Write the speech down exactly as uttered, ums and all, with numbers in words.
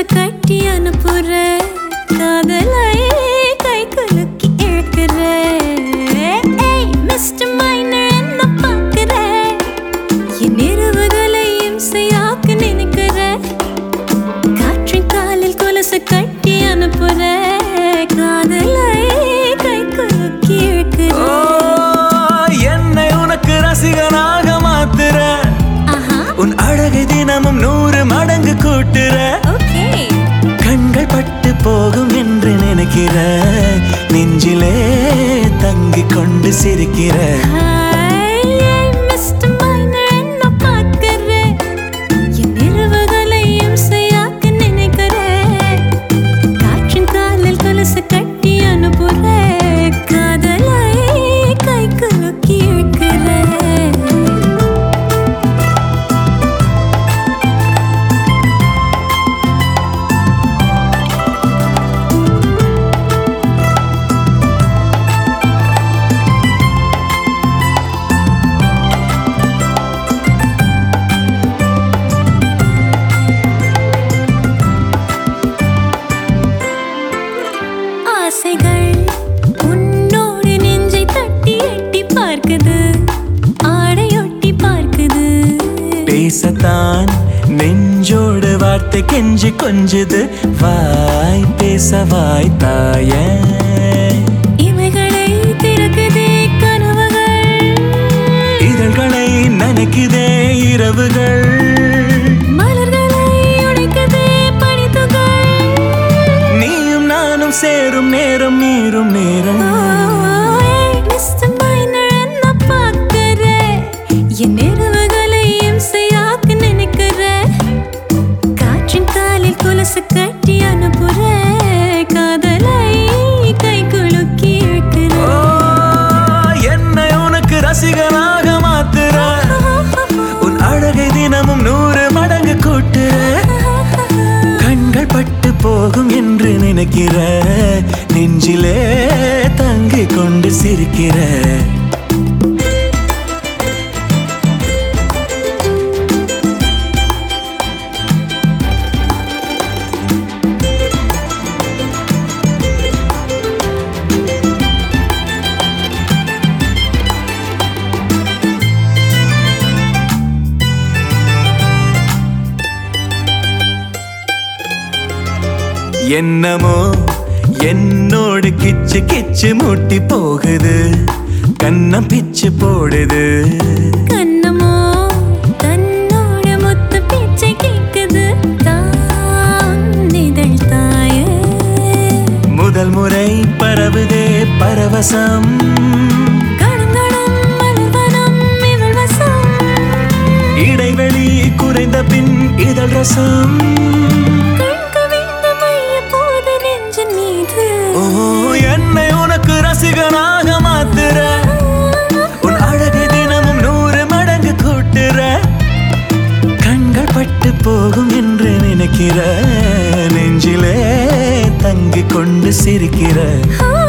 கொலுசு கட்டி அனுப்புற காதலை கை குலுக்கி இழுக்கிற மிஸ்டர் மைனர் என்ன பார்க்கிற என் இரவுகளை இம்சையாக்க நினைக்கிற காற்றின் காலில் கொலுசு கட்டி அனுப்புற காதலை கை குலுக்கி இழுக்கிற என்னை உனக்கு ரசிகனாக மாத்துற உன் அழகை தினமும் நூறு மடங்கு கூட்டுற கண்கள் பட்டு போகும் என்று நினைக்கிற நெஞ்சிலே தங்கிக் கொண்டு சிரிக்கிற கட்டி அனுப்புற காதலை கை குலுக்கி இழுக்கிற ஆசைகள் உன்னோடு நெஞ்சை தட்டி எட்டி பார்க்குது ஆடையொட்டி பார்க்குது பேசத்தான் நெஞ்சோடு வார்த்தை கெஞ்சி கொஞ்சுது வாய் பேச வாய் தாய இவைகளை திறக்குதே கனவுகள் இதழ்களை நனைக்குதே இரவுகள் சேரும் நேரம் மீறும் நேரம் மிஸ்டர் மைனர் என்ன பார்க்கிற என் இரவுகளை இம்சையாக்க நினைக்கிற காற்றின் காலில் கொலுசு கட்டி அனுப்புற காதலை கை குலுக்கி இழுக்கிற என்னை உனக்கு ரசிகனாக மாத்துற உன் அழகை தினமும் நூறு மடங்கு கூட்டுற கண்கள் பட்டு போகும் என்று நினைக்கிற நெஞ்சிலே தங்கிக் கொண்டு சிரிக்கிற என்னமோ என்னோடு கிச்சு கிச்சு மூட்டி போகுது கண்ணம் பிச்சு போடுது கண்ணமோ தன்னோட மொத்த பிச்சை கேக்குது தானிதழ் தாய முதல் முறை பரவுதே பரவசம் கணங்கணம் மலர்வனம் இவள் வசம் இடைவெளி குறைந்த பின் இதழ் ரசம் என்னை உனக்கு ரசிகனாக மாத்துற உன் அழகை தினமும் நூறு மடங்கு கூட்டுற கண்கள் பட்டு போகும் என்று நினைக்கிற நெஞ்சிலே தங்கிக் கொண்டு சிரிக்கிற